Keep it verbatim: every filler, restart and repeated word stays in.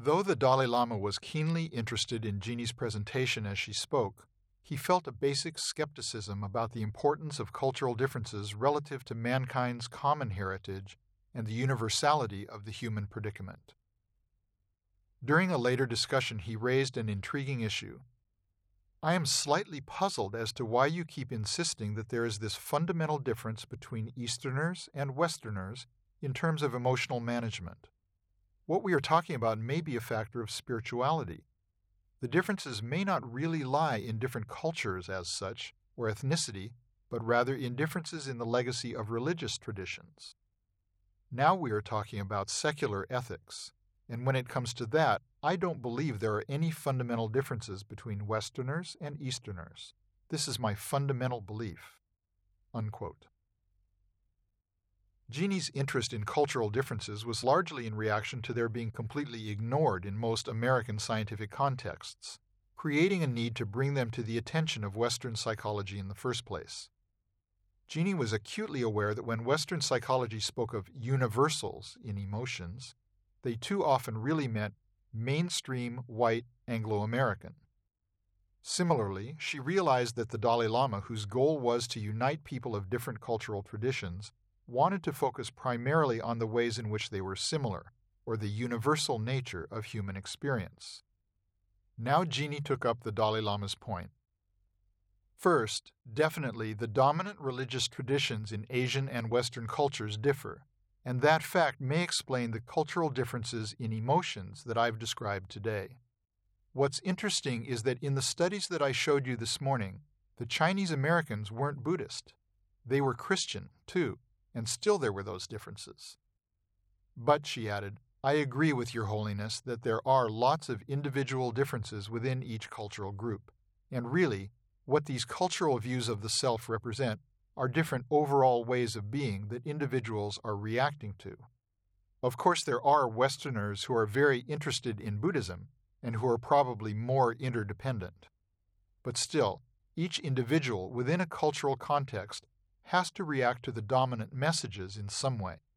Though the Dalai Lama was keenly interested in Jeannie's presentation as she spoke, he felt a basic skepticism about the importance of cultural differences relative to mankind's common heritage and the universality of the human predicament. During a later discussion, he raised an intriguing issue. I am slightly puzzled as to why you keep insisting that there is this fundamental difference between Easterners and Westerners in terms of emotional management. What we are talking about may be a factor of spirituality. The differences may not really lie in different cultures as such, or ethnicity, but rather in differences in the legacy of religious traditions. Now we are talking about secular ethics, and when it comes to that, I don't believe there are any fundamental differences between Westerners and Easterners. This is my fundamental belief." Unquote. Jeannie's interest in cultural differences was largely in reaction to their being completely ignored in most American scientific contexts, creating a need to bring them to the attention of Western psychology in the first place. Jeannie was acutely aware that when Western psychology spoke of universals in emotions, they too often really meant mainstream white Anglo-American. Similarly, she realized that the Dalai Lama, whose goal was to unite people of different cultural traditions, wanted to focus primarily on the ways in which they were similar, or the universal nature of human experience. Now Jeannie took up the Dalai Lama's point. First, definitely the dominant religious traditions in Asian and Western cultures differ, and that fact may explain the cultural differences in emotions that I've described today. What's interesting is that in the studies that I showed you this morning, the Chinese Americans weren't Buddhist. They were Christian, too, and still there were those differences. But, she added, I agree with Your Holiness that there are lots of individual differences within each cultural group, and really, what these cultural views of the self represent are different overall ways of being that individuals are reacting to. Of course, there are Westerners who are very interested in Buddhism and who are probably more interdependent. But still, each individual within a cultural context has to react to the dominant messages in some way.